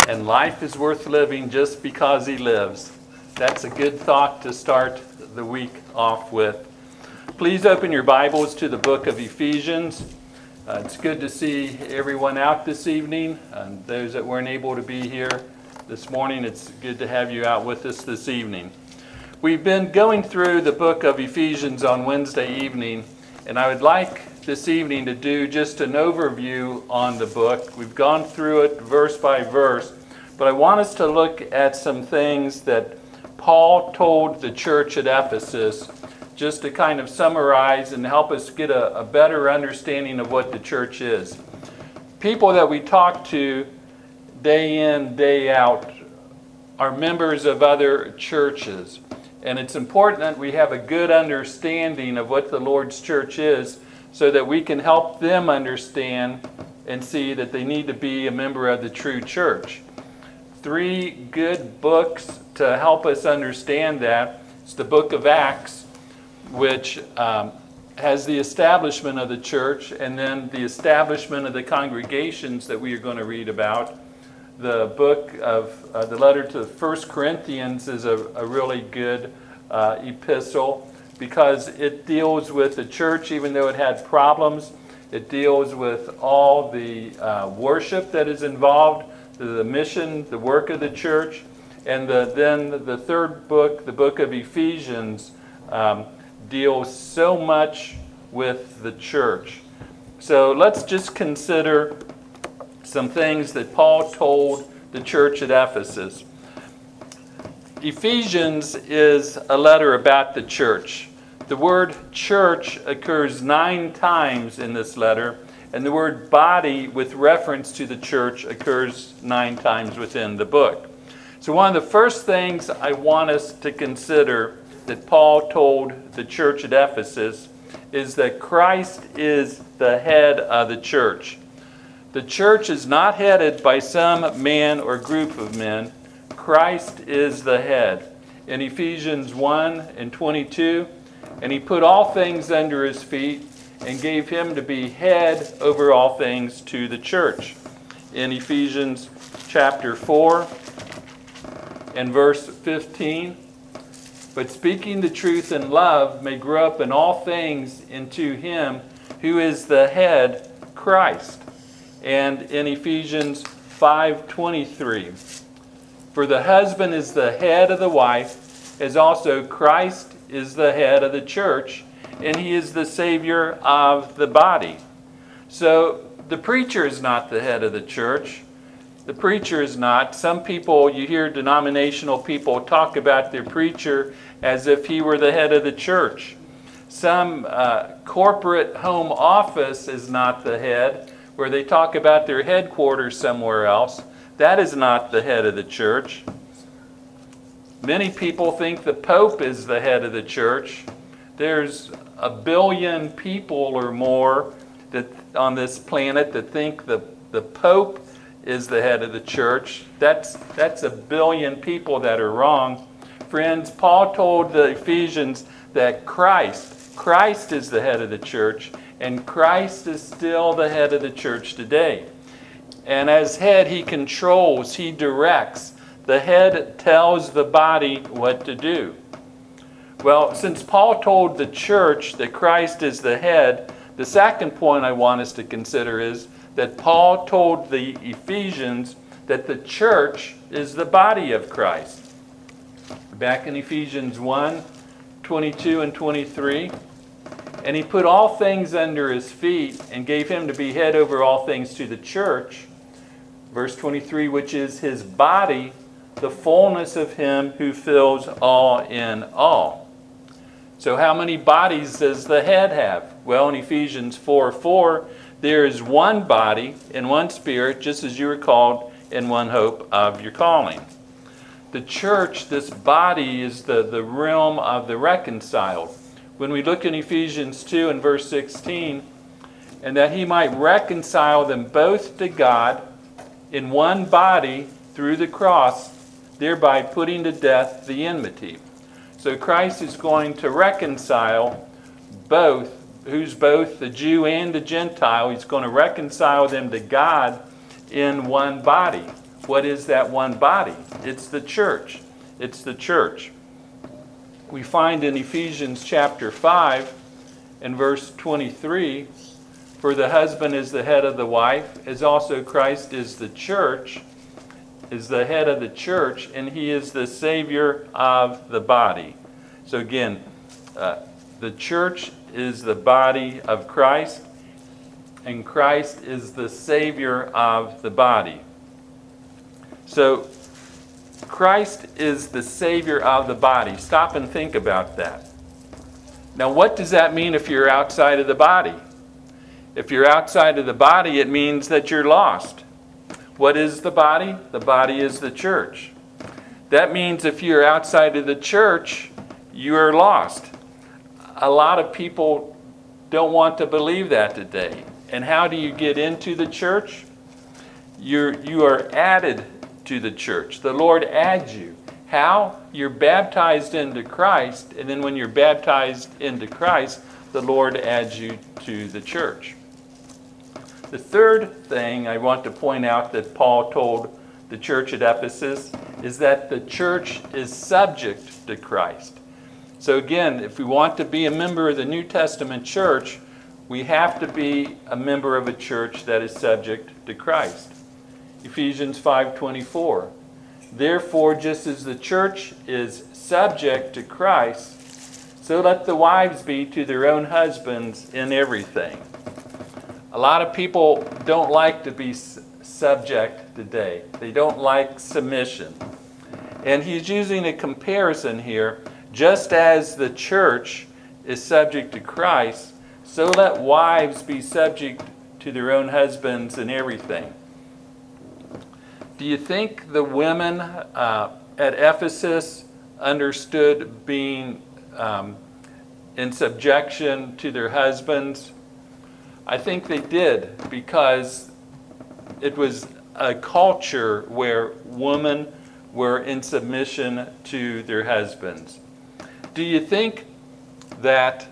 and life is worth living just because he lives. That's a good thought to start the week off with. Please open your Bibles to the book of Ephesians. It's good to see everyone out this evening. Those that weren't able to be here this morning, it's good to have you out with us this evening. We've been going through the book of Ephesians on Wednesday evening, and I would like this evening to do just an overview on the book. We've gone through it verse by verse, but I want us to look at some things that Paul told the church at Ephesus, just to kind of summarize and help us get a better understanding of what the church is. People that we talk to day in, day out are members of other churches. And it's important that we have a good understanding of what the Lord's church is so that we can help them understand and see that they need to be a member of the true church. 3 good books to help us understand that. It's the book of Acts, which has the establishment of the church, and then the establishment of the congregations that we are going to read about. The book of the letter to 1 Corinthians is a really good epistle because it deals with the church, even though it had problems. It deals with all the worship that is involved, the mission, the work of the church. And then the third book, the book of Ephesians, deals so much with the church. So let's just consider some things that Paul told the church at Ephesus. Ephesians is a letter about the church. The word church occurs 9 times in this letter, and the word body with reference to the church occurs 9 times within the book. So one of the first things I want us to consider that Paul told the church at Ephesus is that Christ is the head of the church. The church is not headed by some man or group of men. Christ is the head. In Ephesians 1:22, and he put all things under his feet and gave him to be head over all things to the church. In Ephesians chapter 4 and verse 15, but speaking the truth in love may grow up in all things into him who is the head, Christ. And in Ephesians 5:23, for the husband is the head of the wife, as also Christ is the head of the church, and he is the Savior of the body. So the preacher is not the head of the church. The preacher is not. Some people, you hear denominational people talk about their preacher as if he were the head of the church. Some corporate home office is not the head, where they talk about their headquarters somewhere else. That is not the head of the church. Many people think the Pope is the head of the church. There's 1 billion people or more that on this planet that think the Pope is the head of the church. That's 1 billion people that are wrong. Friends, Paul told the Ephesians that Christ is the head of the church, and Christ is still the head of the church today. And as head, he controls, he directs. The head tells the body what to do. Well, since Paul told the church that Christ is the head, the second point I want us to consider is that Paul told the Ephesians that the church is the body of Christ. Back in Ephesians 1:22 and 23, and he put all things under his feet and gave him to be head over all things to the church. Verse 23, which is his body, the fullness of him who fills all in all. So how many bodies does the head have? Well, in Ephesians 4:4, there is one body and one spirit, just as you were called in one hope of your calling. The church, this body, is the realm of the reconciled. When we look in Ephesians 2 and verse 16, and that he might reconcile them both to God in one body through the cross, thereby putting to death the enmity. So Christ is going to reconcile both, who's both the Jew and the Gentile. He's going to reconcile them to God in one body. What is that one body? It's the church. It's the church. We find in Ephesians chapter 5 and verse 23, for the husband is the head of the wife, as also Christ is the church, is the head of the church, and he is the Savior of the body. So again, the church is the body of Christ, and Christ is the Savior of the body. So Christ is the Savior of the body. Stop and think about that. Now, what does that mean if you're outside of the body? If you're outside of the body, it means that you're lost. What is the body? The body is the church. That means if you're outside of the church, you are lost. A lot of people don't want to believe that today. And how do you get into the church? You are added to the church. The Lord adds you. How? You're baptized into Christ, and then when you're baptized into Christ, the Lord adds you to the church. The third thing I want to point out that Paul told the church at Ephesus is that the church is subject to Christ. So again, if we want to be a member of the New Testament church, we have to be a member of a church that is subject to Christ. Ephesians 5:24. Therefore, just as the church is subject to Christ, so let the wives be to their own husbands in everything. A lot of people don't like to be subject today. They don't like submission. And he's using a comparison here. Just as the church is subject to Christ, so let wives be subject to their own husbands in everything. Do you think the women at Ephesus understood being in subjection to their husbands? I think they did, because it was a culture where women were in submission to their husbands. Do you think that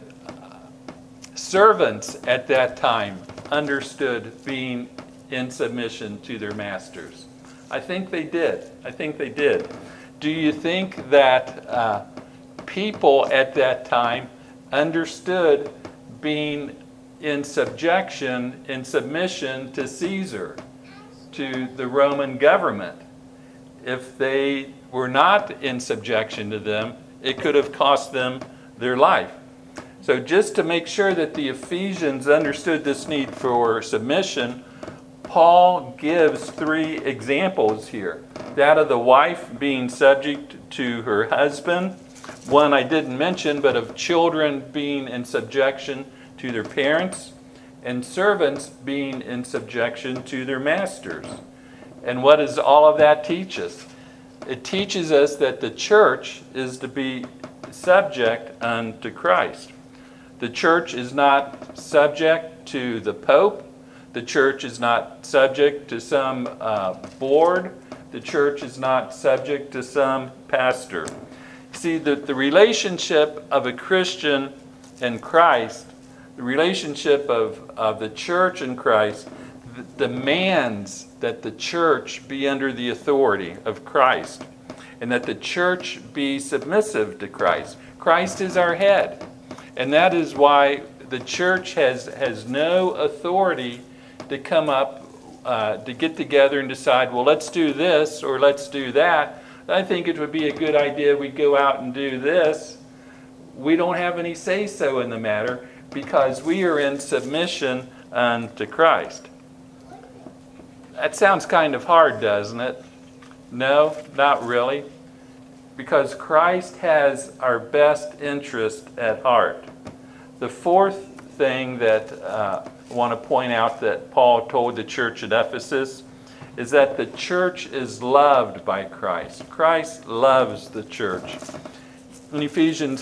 servants at that time understood being in submission to their masters? I think they did. I think they did. Do you think that people at that time understood being in subjection, in submission to Caesar, to the Roman government? If they were not in subjection to them, it could have cost them their life. So just to make sure that the Ephesians understood this need for submission, Paul gives 3 examples here. That of the wife being subject to her husband, one I didn't mention, but of children being in subjection to their parents, and servants being in subjection to their masters. And what does all of that teach us? It teaches us that the church is to be subject unto Christ. The church is not subject to the Pope. The church is not subject to some board. The church is not subject to some pastor. See, the relationship of a Christian and Christ, the relationship of the church and Christ, demands that the church be under the authority of Christ, and that the church be submissive to Christ. Christ is our head, and that is why the church has no authority to come up, to get together and decide, well, let's do this or let's do that. I think it would be a good idea we go out and do this. We don't have any say-so in the matter because we are in submission unto Christ. That sounds kind of hard, doesn't it? No, not really. Because Christ has our best interest at heart. The fourth thing that I want to point out that Paul told the church at Ephesus is that the church is loved by Christ. Christ loves the church. In Ephesians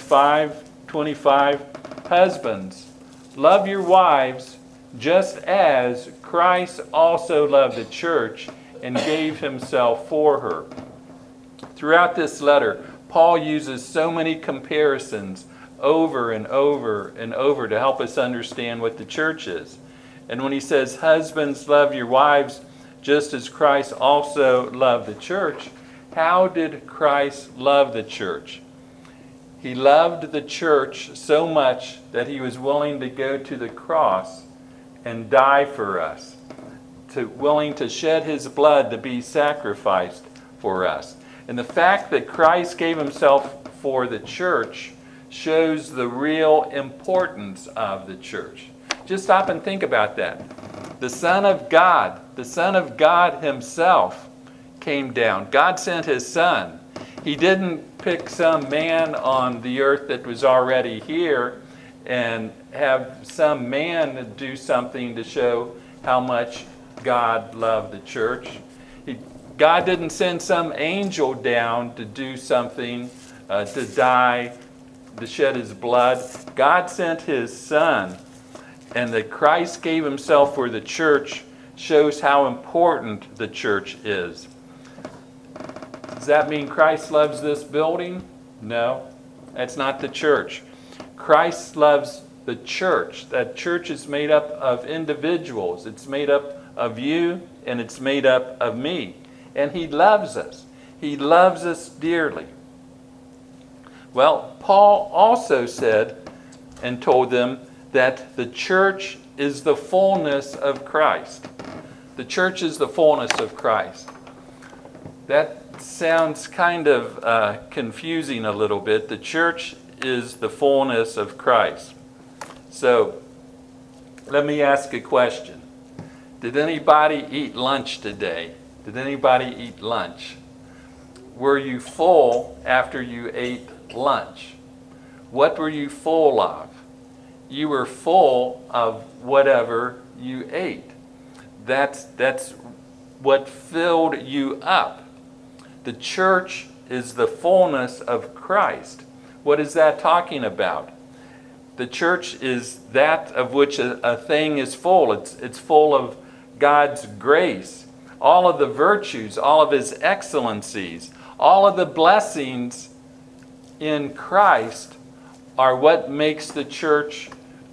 5:25, husbands, love your wives just as Christ also loved the church and gave himself for her. Throughout this letter, Paul uses so many comparisons over and over and over to help us understand what the church is. And when he says, husbands, love your wives, just as Christ also loved the church. How did Christ love the church? He loved the church so much that he was willing to go to the cross and die for us, willing to shed his blood to be sacrificed for us. And the fact that Christ gave himself for the church shows the real importance of the church. Just stop and think about that. The Son of God himself came down. God sent his Son. He didn't pick some man on the earth that was already here and have some man do something to show how much God loved the church. God didn't send some angel down to do something, to die, to shed his blood. God sent his Son. And that Christ gave himself for the church shows how important the church is. Does that mean Christ loves this building? No, that's not the church. Christ loves the church. That church is made up of individuals. It's made up of you and it's made up of me. And he loves us. He loves us dearly. Well, Paul also said and told them that the church is the fullness of Christ. The church is the fullness of Christ. That sounds kind of confusing a little bit. The church is the fullness of Christ. So, let me ask a question. Did anybody eat lunch today? Did anybody eat lunch? Were you full after you ate lunch? What were you full of? You were full of whatever you ate. That's what filled you up. The church is the fullness of Christ. What is that talking about? The church is that of which a thing is full. It's full of God's grace, all of the virtues, all of his excellencies, all of the blessings in Christ are what makes the church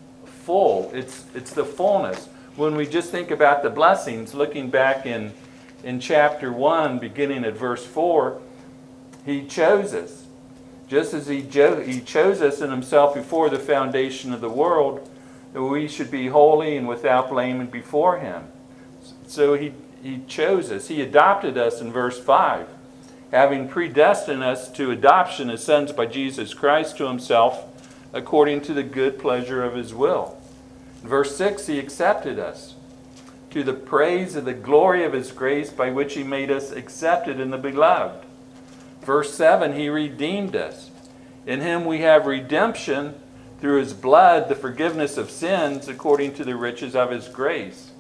full. It's the fullness. When we just think about the blessings, looking back in chapter 1, beginning at verse 4, he chose us. Just as he chose us in himself before the foundation of the world, that we should be holy and without blame before him. So he chose us. He adopted us in verse 5, having predestined us to adoption as sons by Jesus Christ to himself, according to the good pleasure of his will. In verse 6, he accepted us to the praise of the glory of his grace by which he made us accepted in the beloved. Verse 7, he redeemed us. In him we have redemption through his blood, the forgiveness of sins according to the riches of his grace.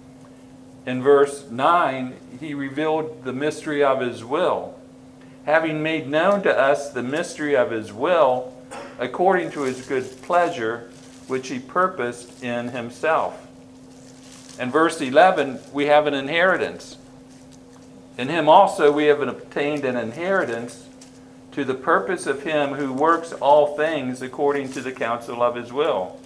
In verse 9, he revealed the mystery of his will, having made known to us the mystery of his will according to his good pleasure, which he purposed in himself. In verse 11, we have an inheritance. In him also we have obtained an inheritance to the purpose of him who works all things according to the counsel of his will.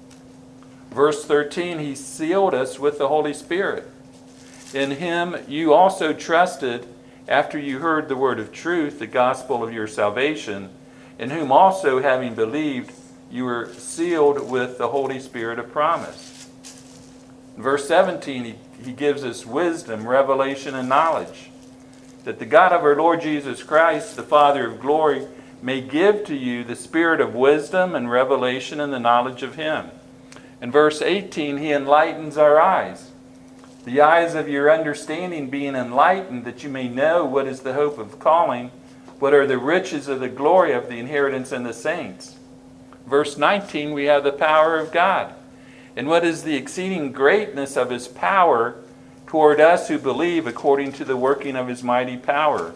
Verse 13, he sealed us with the Holy Spirit. In him you also trusted after you heard the word of truth, the gospel of your salvation, in whom also, having believed, you were sealed with the Holy Spirit of promise. In verse 17, he gives us wisdom, revelation, and knowledge, that the God of our Lord Jesus Christ, the Father of glory, may give to you the spirit of wisdom and revelation and the knowledge of him. In verse 18, he enlightens our eyes, the eyes of your understanding being enlightened, that you may know what is the hope of calling, what are the riches of the glory of the inheritance in the saints. Verse 19, we have the power of God. And what is the exceeding greatness of his power toward us who believe, according to the working of his mighty power.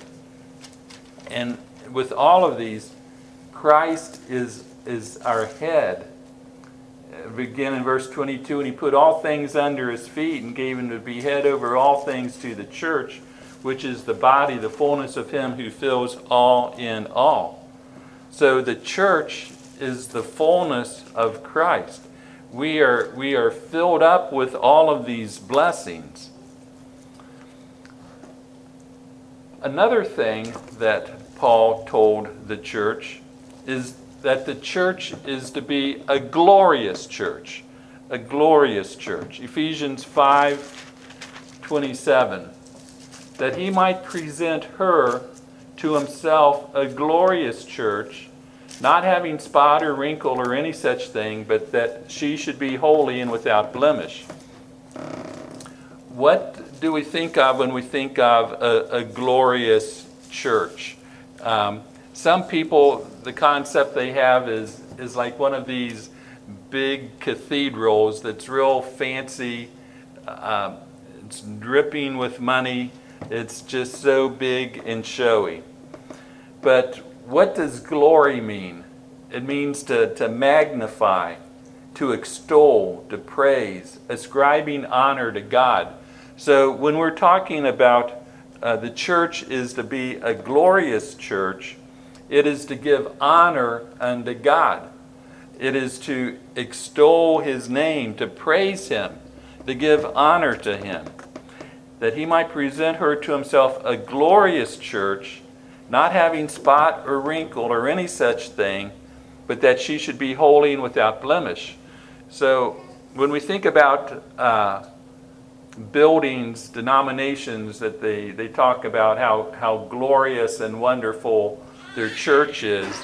And with all of these, Christ is our head. Begin in verse 22, and he put all things under his feet and gave him to be head over all things to the church, which is the body, the fullness of him who fills all in all. So the church is the fullness of Christ. We are filled up with all of these blessings. Another thing that Paul told the church is that the church is to be a glorious church. A glorious church. Ephesians 5:27. That he might present her to himself a glorious church, not having spot or wrinkle or any such thing, but that she should be holy and without blemish. What do we think of when we think of a glorious church? Some people, the concept they have is like one of these big cathedrals that's real fancy. It's dripping with money. It's just so big and showy. But what does glory mean? It means to magnify, to extol, to praise, ascribing honor to God. So when we're talking about the church is to be a glorious church, it is to give honor unto God. It is to extol his name, to praise him, to give honor to him, that he might present her to himself a glorious church, not having spot or wrinkle or any such thing, but that she should be holy and without blemish. So when we think about buildings, denominations, that they talk about how glorious and wonderful their church is,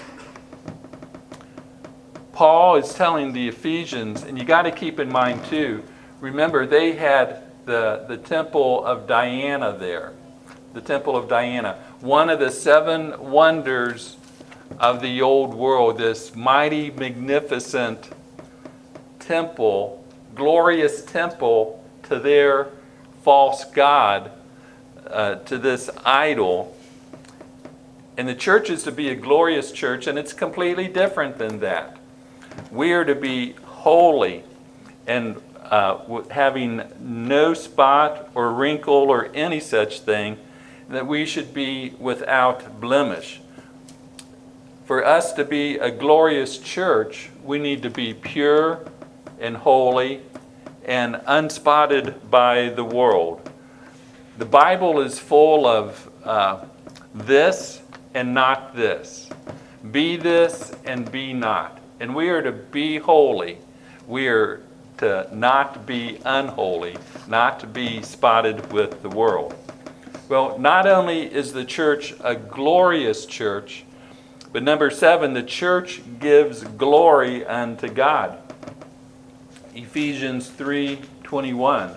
Paul is telling the Ephesians, and you got to keep in mind too, remember they had the temple of Diana there. The temple of Diana. One of the 7 wonders of the old world, this mighty, magnificent temple, glorious temple to their false god, to this idol. And the church is to be a glorious church, and it's completely different than that. We are to be holy and having no spot or wrinkle or any such thing, that we should be without blemish. For us to be a glorious church, we need to be pure and holy and unspotted by the world. The Bible is full of this and not this. Be this and be not. And we are to be holy. We are to not be unholy, not to be spotted with the world. Well, not only is the church a glorious church, but number 7, the church gives glory unto God. Ephesians 3:21.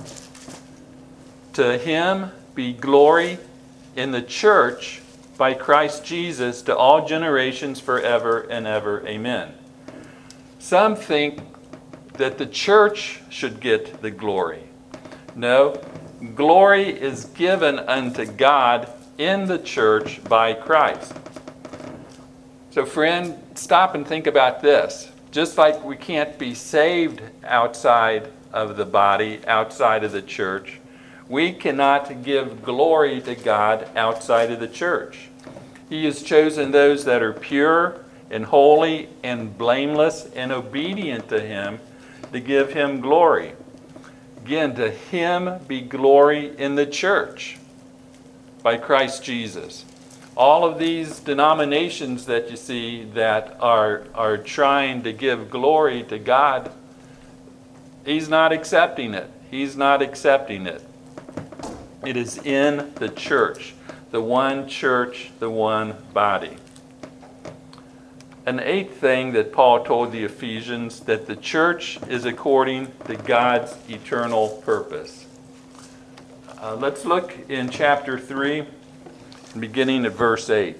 To him be glory in the church by Christ Jesus to all generations forever and ever. Amen. Some think that the church should get the glory. No, glory is given unto God in the church by Christ. So friend, stop and think about this. Just like we can't be saved outside of the body, outside of the church, we cannot give glory to God outside of the church. He has chosen those that are pure and holy and blameless and obedient to him to give him glory. Again, to him be glory in the church by Christ Jesus. All of these denominations that you see that are trying to give glory to God, he's not accepting it. He's not accepting it. It is in the church, the one church, the one body. An 8th thing that Paul told the Ephesians, that the church is according to God's eternal purpose. Let's look in chapter 3, beginning at verse 8.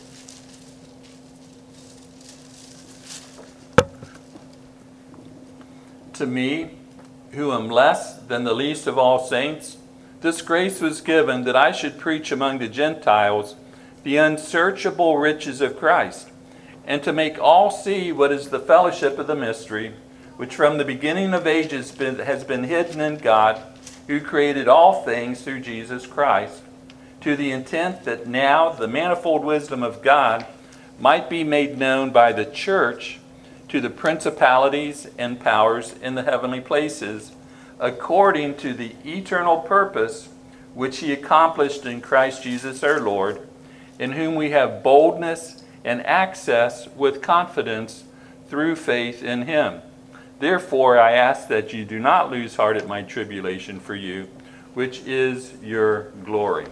To me, who am less than the least of all saints, this grace was given that I should preach among the Gentiles the unsearchable riches of Christ, and to make all see what is the fellowship of the mystery, which from the beginning of ages has been hidden in God, who created all things through Jesus Christ, to the intent that now the manifold wisdom of God might be made known by the church to the principalities and powers in the heavenly places, according to the eternal purpose which he accomplished in Christ Jesus our Lord, in whom we have boldness and access with confidence through faith in him. Therefore, I ask that you do not lose heart at my tribulation for you, which is your glory.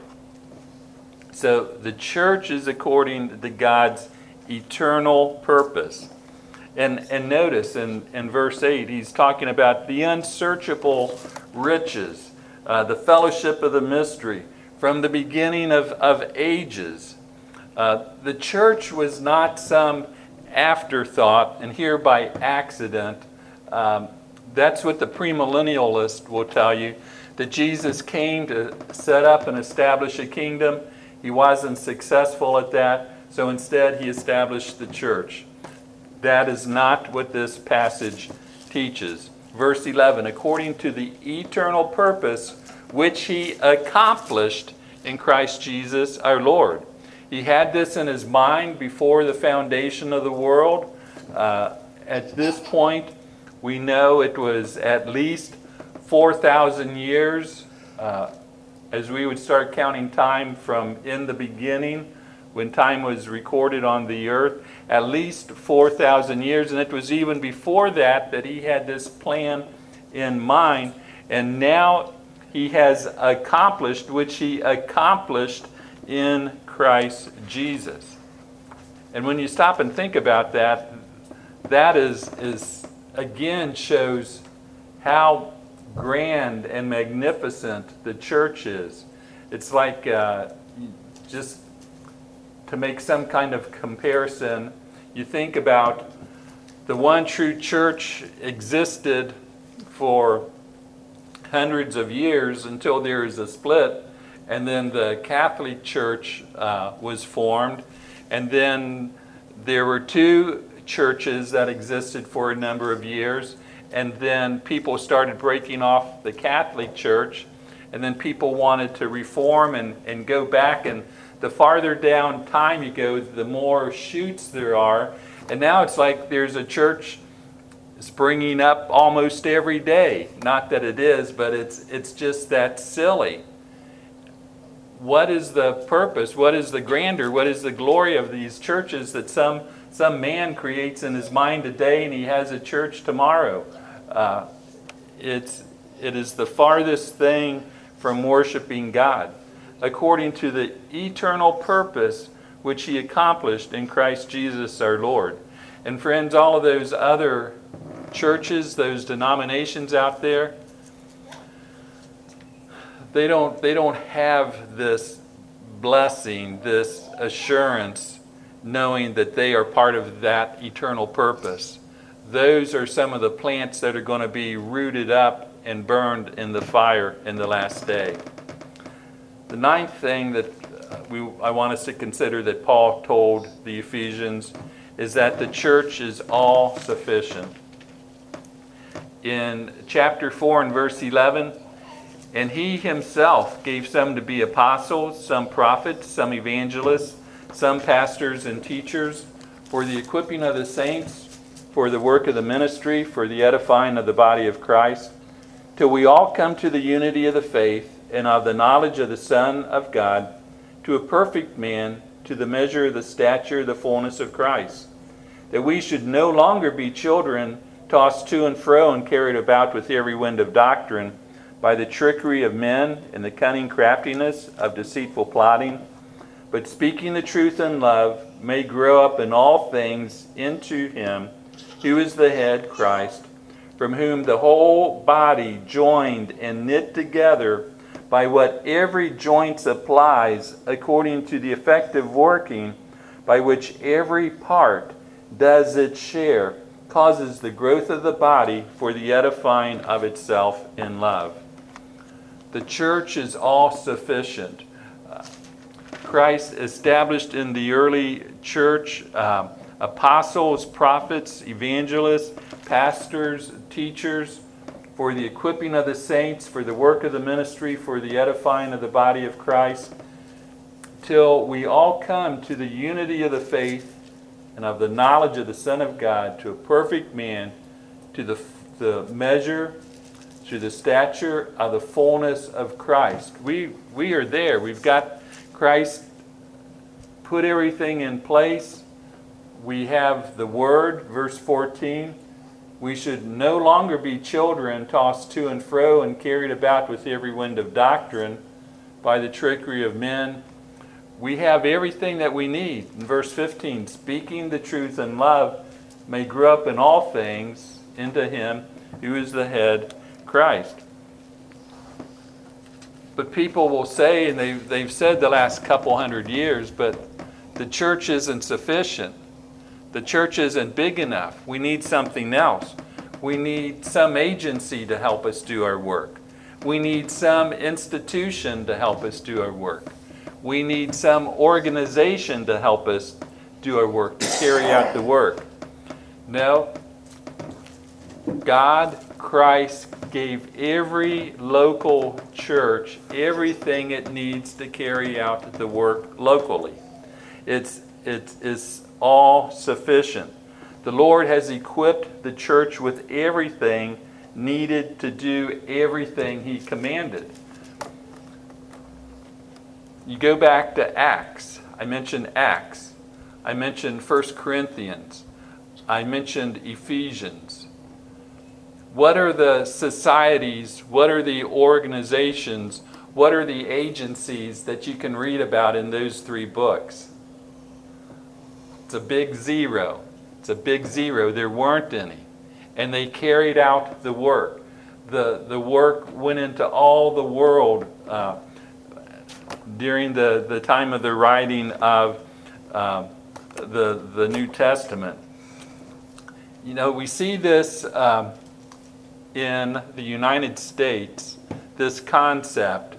So the church is according to God's eternal purpose. And notice in verse 8, he's talking about the unsearchable riches, the fellowship of the mystery, from the beginning of ages. The church was not some afterthought, and here by accident. That's what the premillennialist will tell you, that Jesus came to set up and establish a kingdom. He wasn't successful at that, so instead he established the church. That is not what this passage teaches. Verse 11, according to the eternal purpose which he accomplished in Christ Jesus our Lord. He had this in his mind before the foundation of the world. At this point, we know it was at least 4,000 years as we would start counting time from in the beginning, when time was recorded on the earth, at least 4,000 years. And it was even before that he had this plan in mind. And now he has accomplished, which he accomplished in Christ Jesus. And when you stop and think about that, that is again shows how grand and magnificent the church is. It's like just to make some kind of comparison, you think about the one true church existed for hundreds of years until there is a split, and then the Catholic Church was formed, and then there were two churches that existed for a number of years, and then people started breaking off the Catholic Church, and then people wanted to reform and go back, and the farther down time you go, the more shoots there are, and now it's like there's a church springing up almost every day. Not that it is, but it's just that silly. What is the purpose? What is the grandeur? What is the glory of these churches that some man creates in his mind today and he has a church tomorrow? It is the farthest thing from worshiping God, according to the eternal purpose which he accomplished in Christ Jesus our Lord. And friends, all of those other churches, those denominations out there, they don't have this blessing, this assurance, knowing that they are part of that eternal purpose. Those are some of the plants that are going to be rooted up and burned in the fire in the last day. The ninth thing that I want us to consider that Paul told the Ephesians is that the church is all sufficient. In chapter 4 and verse 11, and he himself gave some to be apostles, some prophets, some evangelists, some pastors and teachers, for the equipping of the saints, for the work of the ministry, for the edifying of the body of Christ, till we all come to the unity of the faith and of the knowledge of the Son of God, to a perfect man, to the measure of the stature of the fullness of Christ, that we should no longer be children, tossed to and fro and carried about with every wind of doctrine, by the trickery of men and the cunning craftiness of deceitful plotting, but speaking the truth in love, may grow up in all things into him who is the head, Christ, from whom the whole body, joined and knit together by what every joint supplies, according to the effective working by which every part does its share, causes the growth of the body for the edifying of itself in love. The church is all sufficient. Christ established in the early church apostles, prophets, evangelists, pastors, teachers, for the equipping of the saints, for the work of the ministry, for the edifying of the body of Christ, till we all come to the unity of the faith and of the knowledge of the Son of God, to a perfect man, to the measure, to the stature of the fullness of Christ. We are there. We've got Christ put everything in place. We have the Word, verse 14. We should no longer be children tossed to and fro and carried about with every wind of doctrine by the trickery of men. We have everything that we need. In verse 15, speaking the truth in love may grow up in all things into Him who is the head, Christ. But people will say, and they've said the last couple hundred years, but the church isn't sufficient. The church isn't big enough. We need something else. We need some agency to help us do our work. We need some institution to help us do our work. We need some organization to help us do our work, to carry out the work. No. God, Christ, gave every local church everything it needs to carry out the work locally. It's all sufficient. The Lord has equipped the church with everything needed to do everything He commanded. You go back to Acts. I mentioned Acts. I mentioned 1 Corinthians. I mentioned Ephesians. What are the societies? What are the organizations? What are the agencies that you can read about in those 3 books? It's a big zero. It's a big zero. There weren't any. And they carried out the work. The work went into all the world during the time of the writing of the New Testament. You know, we see this in the United States, this concept,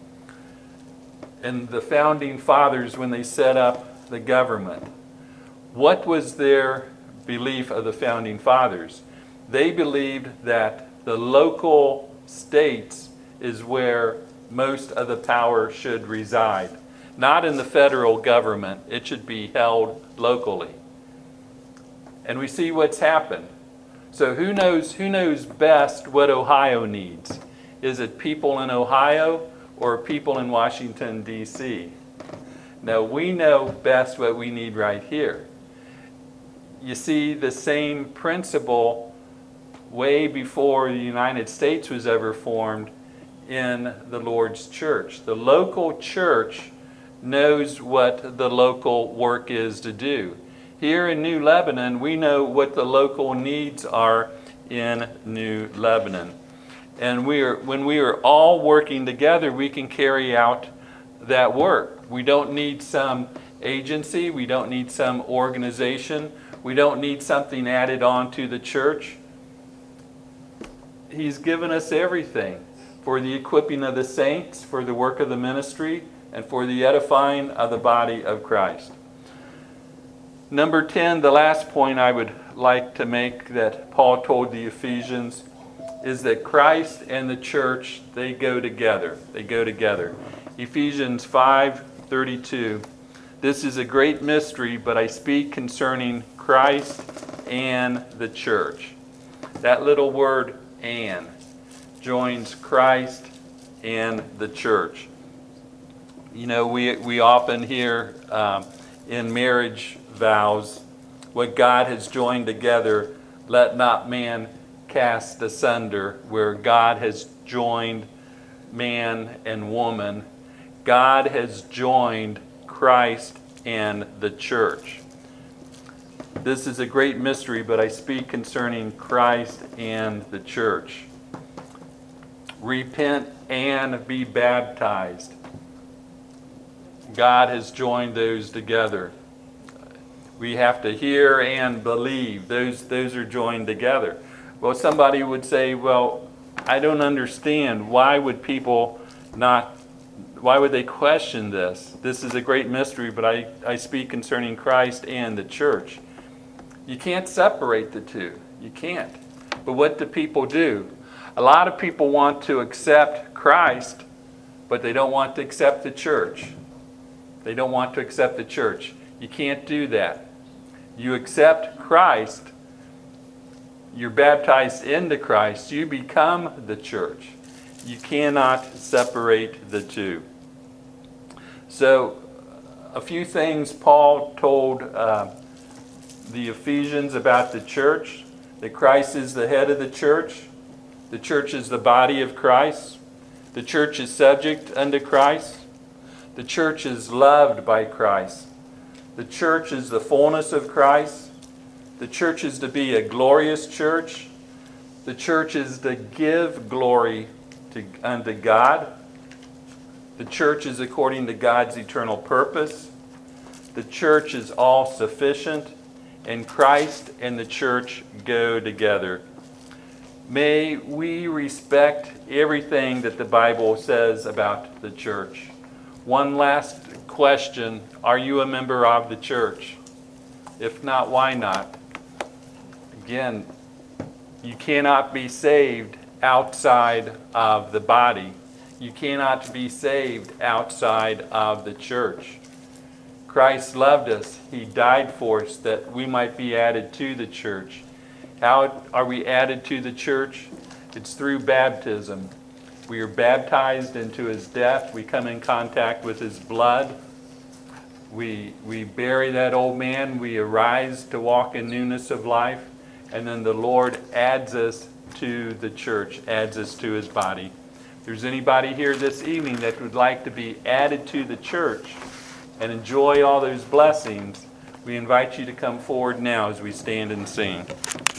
and the founding fathers when they set up the government. What was their belief of the founding fathers? They believed that the local states is where most of the power should reside. Not in the federal government. It should be held locally. And we see what's happened. So who knows best what Ohio needs? Is it people in Ohio or people in Washington, D.C.? No, we know best what we need right here. You see the same principle way before the United States was ever formed in the Lord's church. The local church knows what the local work is to do. Here in New Lebanon, we know what the local needs are in New Lebanon. And when we are all working together, we can carry out that work. We don't need some agency. We don't need some organization. We don't need something added on to the church. He's given us everything for the equipping of the saints, for the work of the ministry, and for the edifying of the body of Christ. Number 10, the last point I would like to make that Paul told the Ephesians is that Christ and the church, they go together. They go together. Ephesians 5:32. This is a great mystery, but I speak concerning Christ and the church. That little word "and" joins Christ and the church. You know, we often hear in marriage vows, what God has joined together, let not man cast asunder. Where God has joined man and woman, God has joined Christ and the church. This is a great mystery, but I speak concerning Christ and the church. Repent and be baptized. God has joined those together. We have to hear and believe. Those are joined together. Well, somebody would say, well, I don't understand. Why would they question this? This is a great mystery, but I speak concerning Christ and the church. You can't separate the two. You can't. But what do people do? A lot of people want to accept Christ, but they don't want to accept the church. They don't want to accept the church. You can't do that. You accept Christ, you're baptized into Christ, you become the church. You cannot separate the two. So, a few things Paul told the Ephesians about the church: that Christ is the head of the church is the body of Christ, the church is subject unto Christ, the church is loved by Christ, the church is the fullness of Christ, the church is to be a glorious church, the church is to give glory unto God, the church is according to God's eternal purpose, the church is all sufficient, and Christ and the church go together. May we respect everything that the Bible says about the church. One last question: are you a member of the church? If not, why not? Again, you cannot be saved outside of the body. You cannot be saved outside of the church. Christ loved us. He died for us that we might be added to the church. How are we added to the church? It's through baptism. We are baptized into his death. We come in contact with his blood. We bury that old man. We arise to walk in newness of life. And then the Lord adds us to the church, adds us to his body. If there's anybody here this evening that would like to be added to the church and enjoy all those blessings, we invite you to come forward now as we stand and sing.